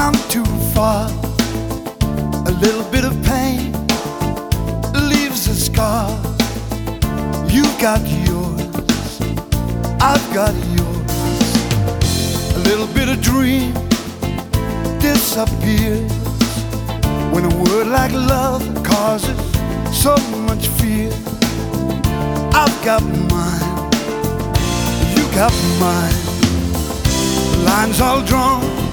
come too far. A little bit of pain leaves a scar. You've got yours, I've got yours. A little bit of dream disappears when a word like love causes so much fear. I've got mine, you got mine. The lines all drawn,